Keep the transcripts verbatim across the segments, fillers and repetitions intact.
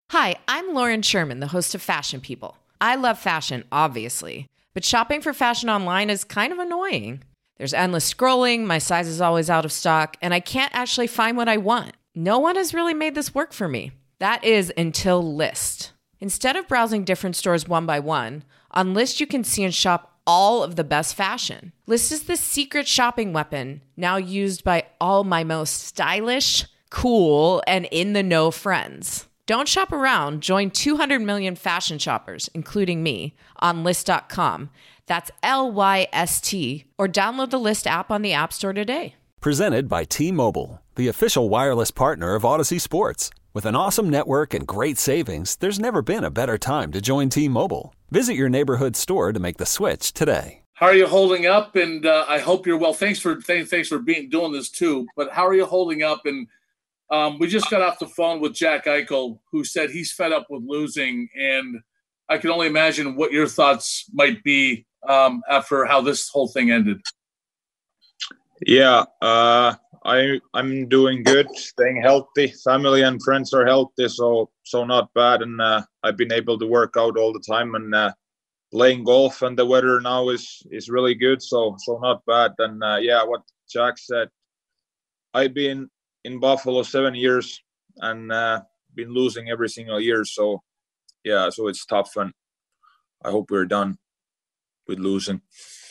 Hi, I'm Lauren Sherman, the host of Fashion People. I love fashion, obviously, but shopping for fashion online is kind of annoying. There's endless scrolling, my size is always out of stock, and I can't actually find what I want. No one has really made this work for me. That is until Lyst. Instead of browsing different stores one by one, on Lyst you can see and shop all of the best fashion. Lyst is the secret shopping weapon, now used by all my most stylish, cool, and in-the-know friends. Don't shop around. Join two hundred million fashion shoppers, including me, on Lyst dot com. That's L Y S T, or download the Lyst app on the App Store today. Presented by T-Mobile, the official wireless partner of Odyssey Sports. With an awesome network and great savings, there's never been a better time to join T-Mobile. Visit your neighborhood store to make the switch today. How are you holding up? And uh, I hope you're well. Thanks for th- thanks for being doing this too. But how are you holding up? And um, we just got off the phone with Jack Eichel, who said he's fed up with losing, and I can only imagine what your thoughts might be um, after how this whole thing ended. Yeah, uh, I I'm doing good, staying healthy. Family and friends are healthy, so so not bad. And uh, I've been able to work out all the time and uh, playing golf. And the weather now is is really good, so so not bad. And uh, yeah, what Jack said, I've been in Buffalo seven years and uh, been losing every single year. So yeah, so it's tough, and I hope we're done with losing.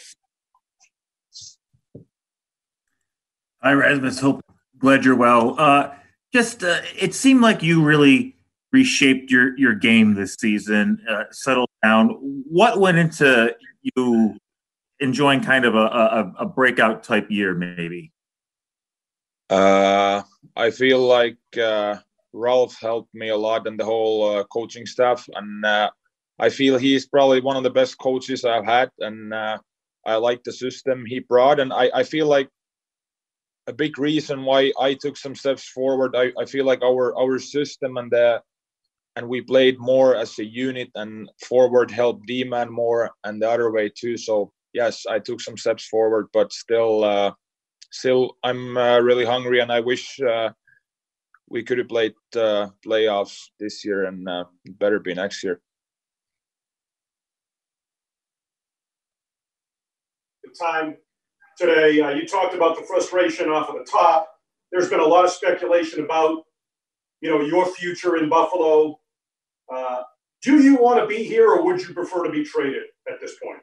Hi, Rasmus. Hope glad you're well. Uh, just uh, it seemed like you really reshaped your your game this season, uh, settled down. What went into you enjoying kind of a, a, a breakout type year, maybe? Uh, I feel like uh, Ralph helped me a lot and the whole uh, coaching staff, and uh, I feel he's probably one of the best coaches I've had, and uh, I like the system he brought, and I, I feel like a big reason why I took some steps forward. I, I feel like our our system and the and we played more as a unit, and forward helped D-man more and the other way too. So yes, I took some steps forward, but still, uh, still I'm uh, really hungry, and I wish uh, we could have played uh, playoffs this year, and uh, better be next year. The time today, uh, you talked about the frustration off of the top. There's been a lot of speculation about, you know, your future in Buffalo. Uh, do you want to be here, or would you prefer to be traded at this point?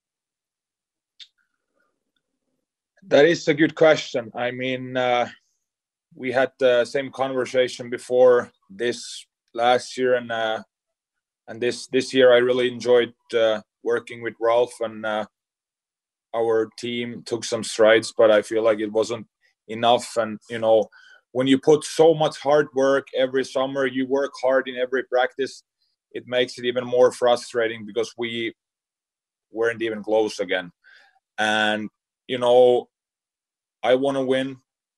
That is a good question. I mean, uh, we had the same conversation before this last year, and uh, and this this year I really enjoyed uh, working with Ralph, and uh, our team took some strides, but I feel like it wasn't enough. And, you know, when you put so much hard work every summer, you work hard in every practice, it makes it even more frustrating because we weren't even close again. And, you know, I want to win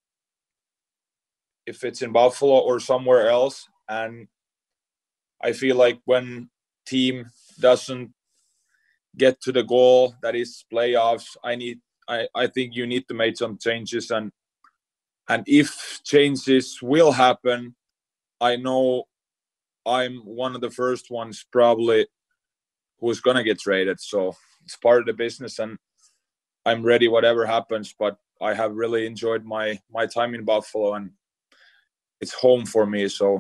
if it's in Buffalo or somewhere else. And I feel like when team doesn't get to the goal, that is playoffs, I need I, I think you need to make some changes, and and if changes will happen, I know I'm one of the first ones probably who's gonna get traded. So it's part of the business, and I'm ready whatever happens. But I have really enjoyed my my time in Buffalo, and it's home for me. So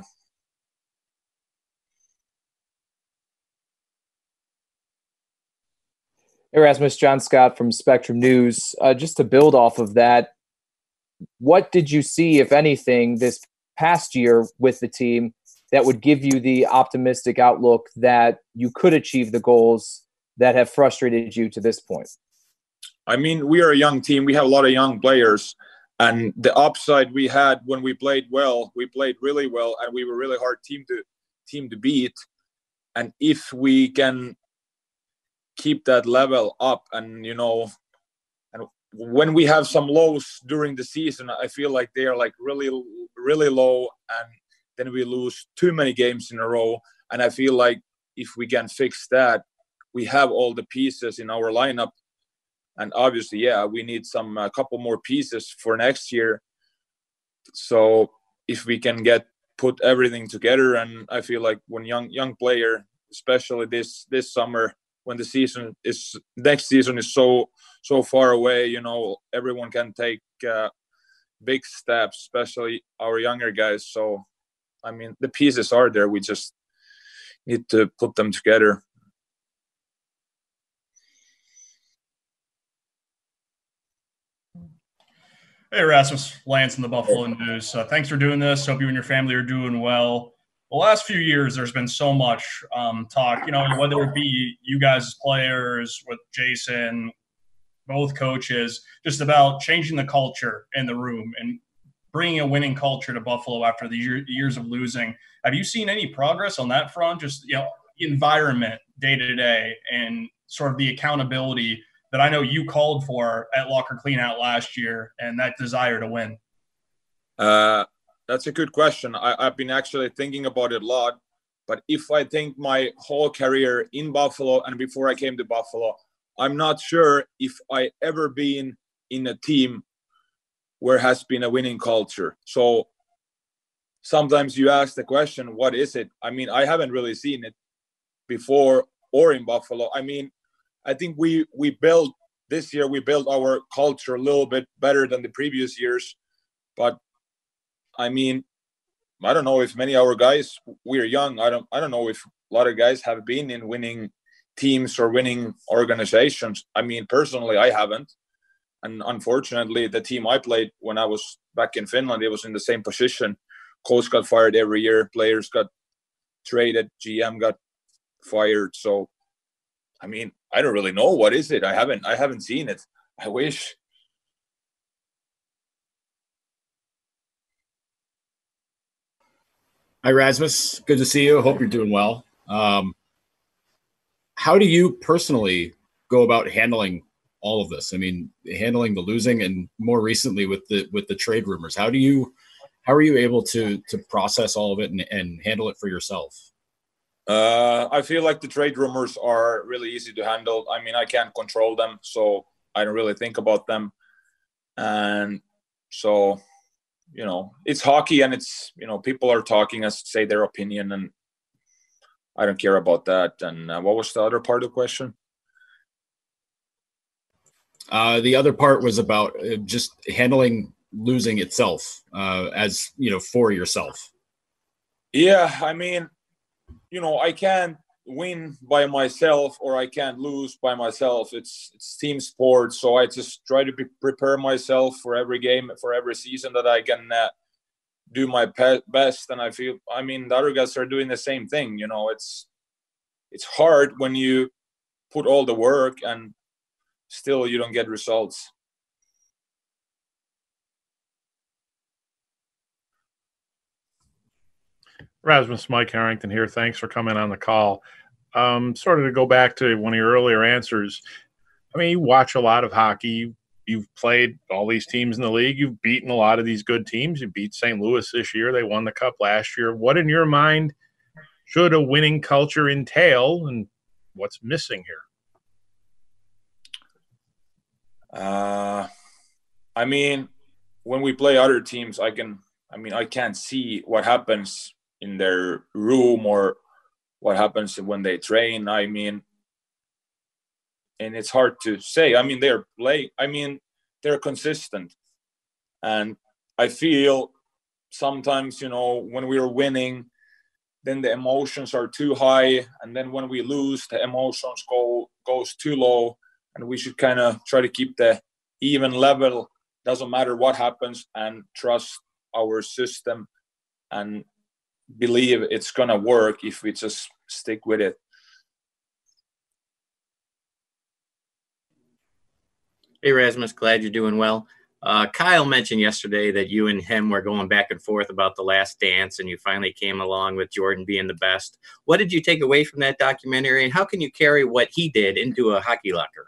Erasmus, John Scott from Spectrum News. Uh, just to build off of that, what did you see, if anything, this past year with the team that would give you the optimistic outlook that you could achieve the goals that have frustrated you to this point? I mean, we are a young team. We have a lot of young players. And the upside we had when we played well, we played really well, and we were a really hard team to team to beat. And if we can keep that level up, and, you know, and when we have some lows during the season, I feel like they are like really, really low, and then we lose too many games in a row. And I feel like if we can fix that, we have all the pieces in our lineup. And obviously, yeah, we need some a couple more pieces for next year. So if we can get put everything together. And I feel like when young young player, especially this this summer, when the season is next season is so so far away, you know, everyone can take uh, big steps, especially our younger guys. So, I mean, the pieces are there. We just need to put them together. Hey, Rasmus, Lance in the Buffalo News. Uh, thanks for doing this. Hope you and your family are doing well. The last few years, there's been so much um, talk, you know, whether it be you guys as players with Jason, both coaches, just about changing the culture in the room and bringing a winning culture to Buffalo after the year, years of losing. Have you seen any progress on that front? Just, you know, environment day to day and sort of the accountability that I know you called for at Locker Cleanout last year and that desire to win? Uh, that's a good question. I, I've been actually thinking about it a lot. But if I think my whole career in Buffalo and before I came to Buffalo, I'm not sure if I ever been in a team where has been a winning culture. So sometimes you ask the question, what is it? I mean, I haven't really seen it before or in Buffalo. I mean, I think we we built this year, we built our culture a little bit better than the previous years. But I mean, I don't know if many of our guys, we're young. I don't I don't know if a lot of guys have been in winning teams or winning organizations. I mean, personally, I haven't. And unfortunately, the team I played when I was back in Finland, it was in the same position. Coach got fired every year. Players got traded. G M got fired. So, I mean, I don't really know what is it. I haven't I haven't seen it. I wish. Hi, Rasmus. Good to see you. Hope you're doing well. Um, how do you personally go about handling all of this? I mean, handling the losing and more recently with the with the trade rumors. How do you how are you able to to process all of it and, and handle it for yourself? Uh, I feel like the trade rumors are really easy to handle. I mean, I can't control them, so I don't really think about them. And so, you know, it's hockey and it's, you know, people are talking us, say their opinion, and I don't care about that. And uh, what was the other part of the question? Uh, the other part was about uh, just handling losing itself uh, as, you know, for yourself. Yeah, I mean, you know, I can't win by myself or I can't lose by myself. It's it's team sport. So I just try to be, prepare myself for every game, for every season that I can uh, do my pe- best. And I feel, I mean, the other guys are doing the same thing. You know, it's it's hard when you put all the work and still you don't get results. Rasmus, Mike Harrington here. Thanks for coming on the call. Um, sort of to go back to one of your earlier answers, I mean, you watch a lot of hockey. You've played all these teams in the league. You've beaten a lot of these good teams. You beat Saint Louis this year. They won the Cup last year. What, in your mind, should a winning culture entail, and what's missing here? Uh, I mean, when we play other teams, I can, I mean, I can't see what happens in their room or what happens when they train. I mean, and it's hard to say. I mean, they're play. I mean, they're consistent, and I feel sometimes, you know, when we're winning, then the emotions are too high, and then when we lose, the emotions go goes too low, and we should kind of try to keep the even level. Doesn't matter what happens, and trust our system and believe it's gonna work if we just stick with it. Hey, Rasmus, glad you're doing well. Uh, Kyle mentioned yesterday that you and him were going back and forth about The Last Dance, and you finally came along with Jordan being the best. What did you take away from that documentary, and how can you carry what he did into a hockey locker?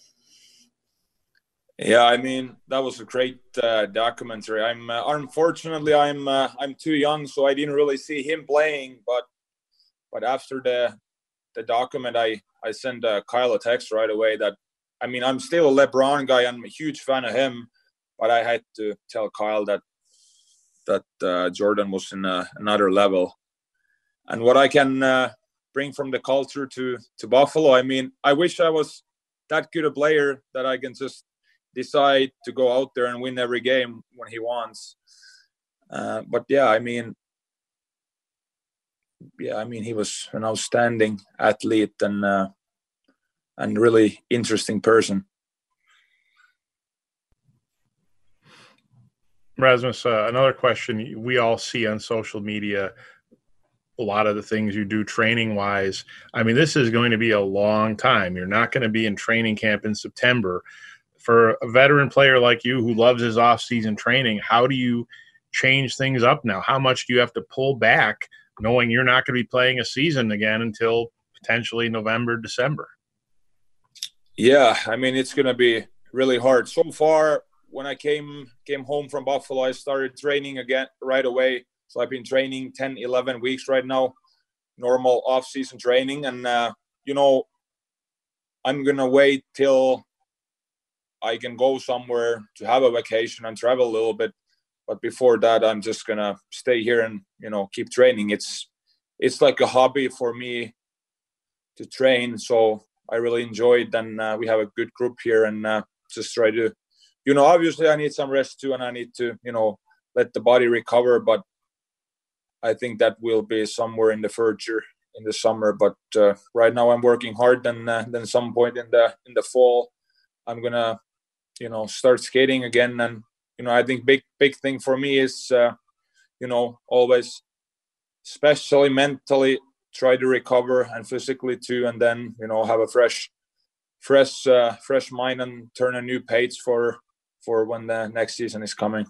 Yeah, I mean, that was a great uh, documentary. I'm uh, unfortunately I'm uh, I'm too young, so I didn't really see him playing. But but after the the document, I I sent uh, Kyle a text right away that, I mean, I'm still a LeBron guy. I'm a huge fan of him, but I had to tell Kyle that that uh, Jordan was in a, another level. And what I can uh, bring from the culture to to Buffalo, I mean, I wish I was that good a player that I can just decide to go out there and win every game when he wants. Uh, but yeah, I mean, yeah, I mean, he was an outstanding athlete and uh, and really interesting person. Rasmus, uh, another question we all see on social media, a lot of the things you do training wise. I mean, this is going to be a long time. You're not going to be in training camp in September. For a veteran player like you who loves his off-season training, how do you change things up now? How much do you have to pull back knowing you're not going to be playing a season again until potentially November, December? Yeah, I mean, it's going to be really hard. So far, when I came came home from Buffalo, I started training again right away. So I've been training ten, eleven weeks right now, normal off-season training. And, uh, you know, I'm going to wait till I can go somewhere to have a vacation and travel a little bit. But before that, I'm just going to stay here and, you know, keep training. It's it's like a hobby for me to train. So I really enjoy it. And uh, we have a good group here and uh, just try to, you know, obviously I need some rest too. And I need to, you know, let the body recover. But I think that will be somewhere in the future in the summer. But uh, right now I'm working hard. And uh, then some point in the in the fall, I'm going to, you know, start skating again. And, you know, I think big, big thing for me is, uh, you know, always, especially mentally, try to recover and physically too. And then, you know, have a fresh, fresh, uh, fresh mind and turn a new page for, for when the next season is coming.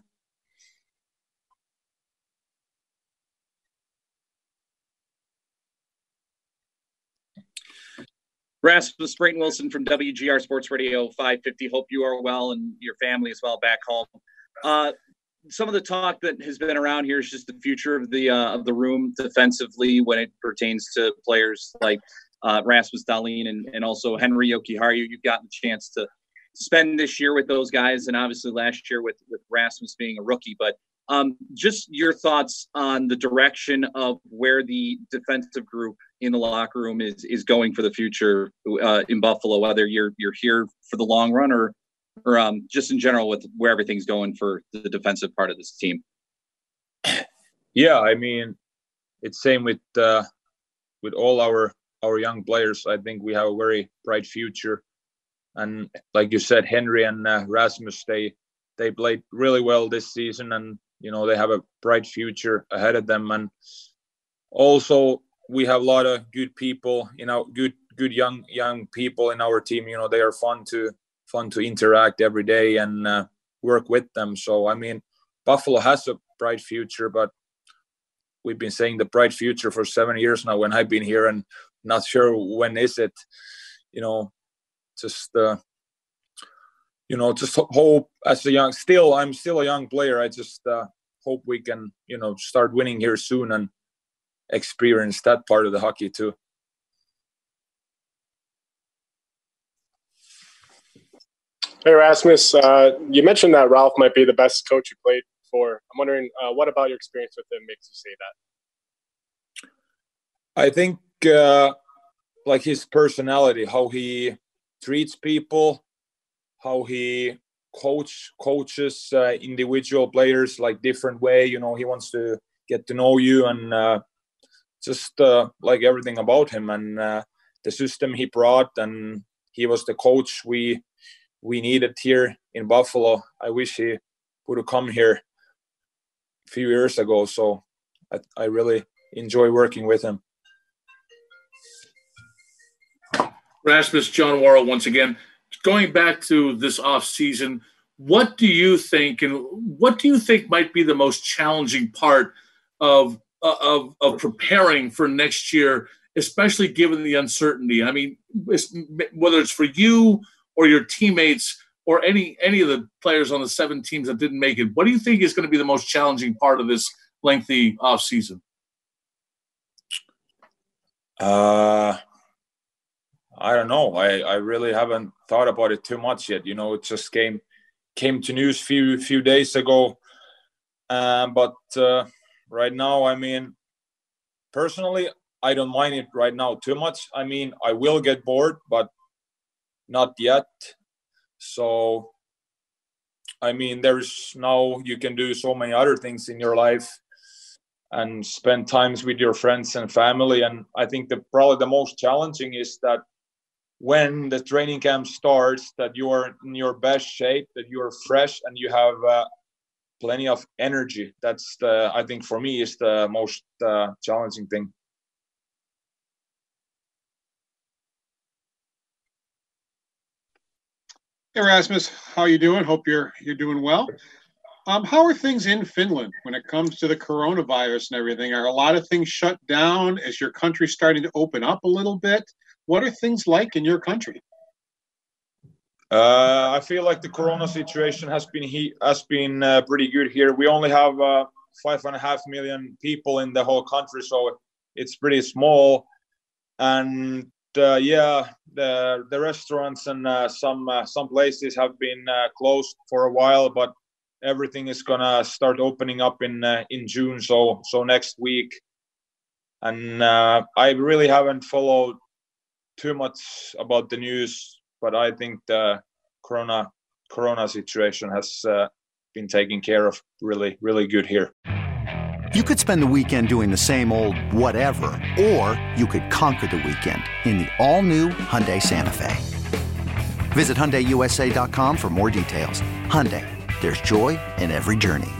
Rasmus Brayton Wilson from W G R Sports Radio five fifty. Hope you are well and your family as well back home. Uh, some of the talk that has been around here is just the future of the uh, of the room defensively when it pertains to players like uh, Rasmus Dahlin and, and also Henri Jokiharju. You've gotten the chance to spend this year with those guys, and obviously last year with with Rasmus being a rookie. But um, just your thoughts on the direction of where the defensive group in the locker room is is going for the future uh, in Buffalo, whether you're you're here for the long run or or um, just in general with where everything's going for the defensive part of this team. Yeah, I mean, it's same with uh, with all our our young players. I think we have a very bright future, and like you said, Henri and uh, Rasmus, they they played really well this season, and you know they have a bright future ahead of them. And also, we have a lot of good people, you know, good good young young people in our team. You know, they are fun to fun to interact every day and uh, work with them. So I mean, Buffalo has a bright future, but we've been saying the bright future for seven years now when I've been here, and not sure when is it. You know, just uh, you know, just hope as a young, still I'm still a young player. I just uh, hope we can, you know, start winning here soon and experience that part of the hockey too. Hey Rasmus, uh, you mentioned that Ralph might be the best coach you played for. I'm wondering uh, what about your experience with him makes you say that? I think uh, like his personality, how he treats people, how he coach coaches uh, individual players like different way. You know, he wants to get to know you and uh, just uh, like everything about him and uh, the system he brought, and he was the coach we we needed here in Buffalo. I wish he would have come here a few years ago. So I, I really enjoy working with him. Rasmus, John Worrell once again. Going back to this off season, what do you think, and what do you think might be the most challenging part of of of preparing for next year, especially given the uncertainty? I mean, it's, whether it's for you or your teammates or any any of the players on the seven teams that didn't make it, what do you think is going to be the most challenging part of this lengthy off season? Uh, I don't know. I, I really haven't thought about it too much yet. You know, it just came came to news few few days ago. Um, but uh, right now, I mean, personally, I don't mind it right now too much. I mean, I will get bored, but not yet. So, I mean, there's now you can do so many other things in your life and spend times with your friends and family. And I think the probably the most challenging is that when the training camp starts, that you are in your best shape, that you are fresh, and you have uh, plenty of energy. That's the, I think for me, is the most uh, challenging thing. Hey, Rasmus, how you doing? Hope you're you're doing well. Um, how are things in Finland when it comes to the coronavirus and everything? Are a lot of things shut down? Is your country starting to open up a little bit? What are things like in your country? Uh, I feel like the corona situation has been he, has been uh, pretty good here. We only have uh, five and a half million people in the whole country, so it's pretty small. And uh, yeah, the the restaurants and uh, some uh, some places have been uh, closed for a while, but everything is gonna start opening up in uh, in June, so so next week. And uh, I really haven't followed too much about the news, but I think the corona corona situation has uh, been taken care of really really good here. You could spend the weekend doing the same old whatever, or you could conquer the weekend in the all-new Hyundai Santa Fe. Visit Hyundai U S A dot com for more details. Hyundai, there's joy in every journey.